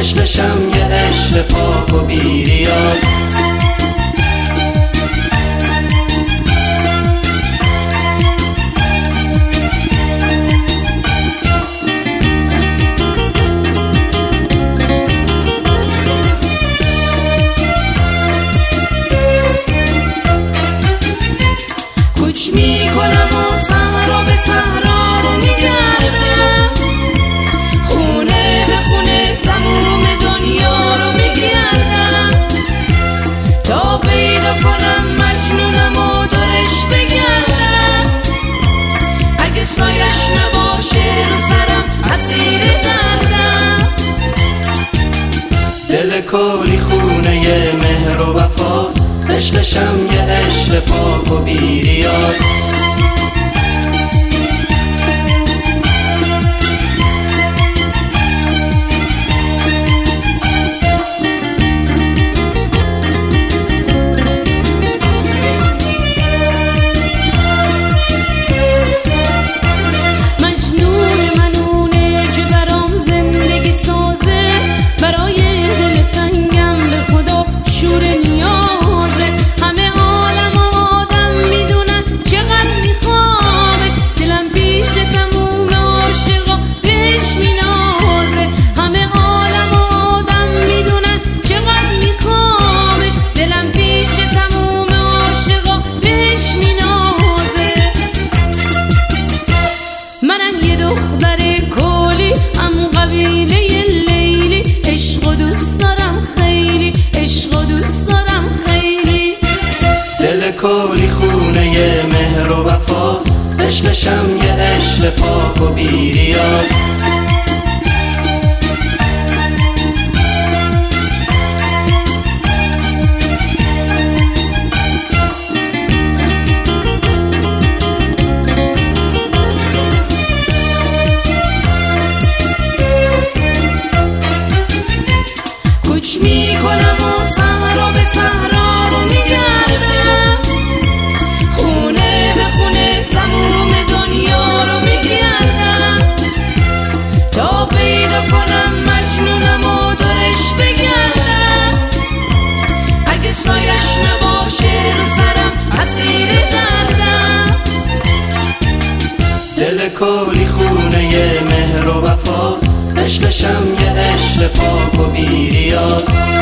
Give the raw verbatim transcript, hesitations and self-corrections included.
عشقشم یه عشق پاک و بیریاد. کوچ میکنم و صحرا به صحرا رو میگردم، خونه به خونه تموم دنیا رو میگردم، تا پیدا کنم مجنونم و دورش بگردم. اگه سایش نباشه رو سرم اسیر دردم. دل کلی خونه ی مهر و وفاست، عشقشم یه عشق پاک و بیریاد. کلی خونه ی مهر و وفاست، عشقشم یه عشق پاک و بیریاد. کوچ میکنم و صحرا به صحرا رو میگردم، خونه به خونه تموم دنیا رو میگردم، تا پیدا کنم مجنونم و دورش بگردم. اگه سایش نباشه رو سرم اسیر دردم. دل کلی خونه ی مهر و وفاست، عشقشم یه عشق پاک و بیریاد.